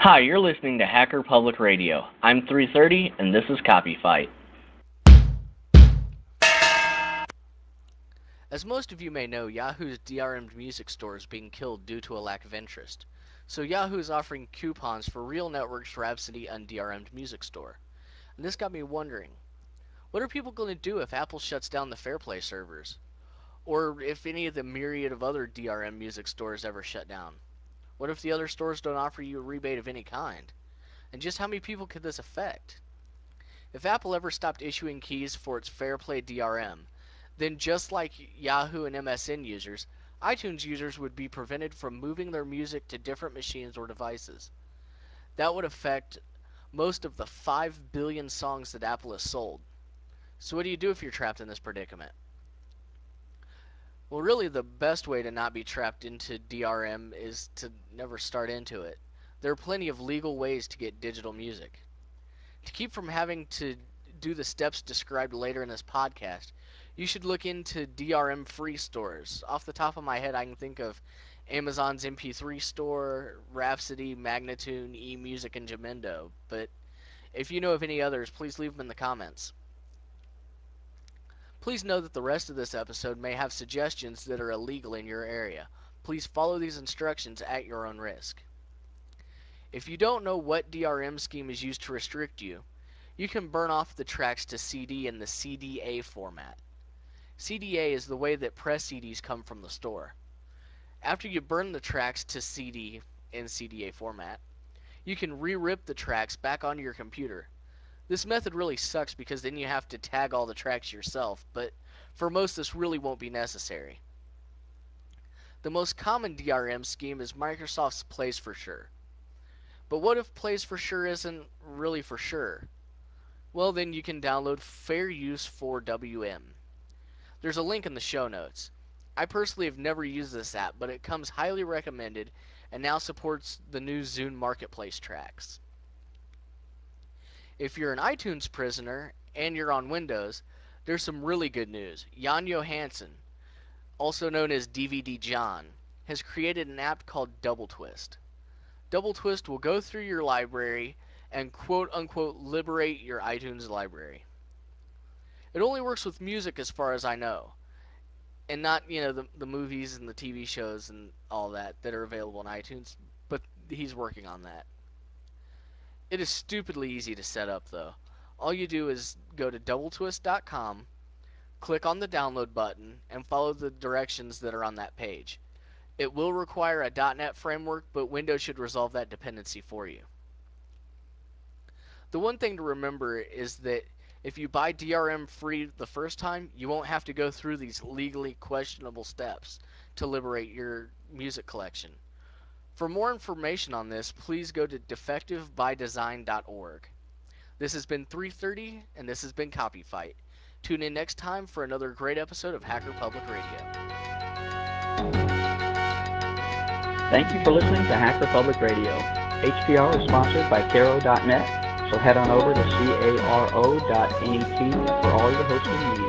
Hi, you're listening to Hacker Public Radio. I'm 330, and this is Copy Fight. As most of you may know, Yahoo's DRM music store is being killed due to a lack of interest. So Yahoo is offering coupons for Real Networks Rhapsody undrm music store. And this got me wondering, what are people going to do if Apple shuts down the Fairplay servers? Or if any of the myriad of other DRM music stores ever shut down? What if the other stores don't offer you a rebate of any kind? And just how many people could this affect? If Apple ever stopped issuing keys for its Fairplay DRM, then just like Yahoo and MSN users, iTunes users would be prevented from moving their music to different machines or devices. That would affect most of the 5 billion songs that Apple has sold. So what do you do if you're trapped in this predicament? Well, really the best way to not be trapped into DRM is to never start into it. There are plenty of legal ways to get digital music. To keep from having to do the steps described later in this podcast, you should look into DRM free stores. Off the top of my head, I can think of Amazon's MP3 store, Rhapsody, Magnatune, eMusic, and Jamendo. But if you know of any others, please leave them in the comments. Please know that the rest of this episode may have suggestions that are illegal in your area. Please follow these instructions at your own risk. If you don't know what DRM scheme is used to restrict you, you can burn off the tracks to CD in the CDA format. CDA is the way that press CDs come from the store. After you burn the tracks to CD in CDA format, you can re-rip the tracks back onto your computer. This method really sucks because then you have to tag all the tracks yourself, but for most this really won't be necessary. The most common DRM scheme is Microsoft's Plays for Sure. But what if Plays for Sure isn't really for sure? Well, then you can download Fair Use for WM. There's a link in the show notes. I personally have never used this app, but it comes highly recommended and now supports the new Zune Marketplace tracks. If you're an iTunes prisoner and you're on Windows, there's some really good news. Jan Johansson, also known as DVD John, has created an app called Double Twist. Double Twist will go through your library and quote unquote liberate your iTunes library. It only works with music as far as I know, and not, the movies and the TV shows and all that are available on iTunes, but he's working on that. It is stupidly easy to set up though. All you do is go to doubletwist.com, click on the download button, and follow the directions that are on that page. It will require a .NET framework, but Windows should resolve that dependency for you. The one thing to remember is that if you buy DRM free the first time, you won't have to go through these legally questionable steps to liberate your music collection. For more information on this, please go to defectivebydesign.org. This has been 330, and this has been Copy Fight. Tune in next time for another great episode of Hacker Public Radio. Thank you for listening to Hacker Public Radio. HPR is sponsored by Caro.net, so head on over to caro.net for all your hosting needs.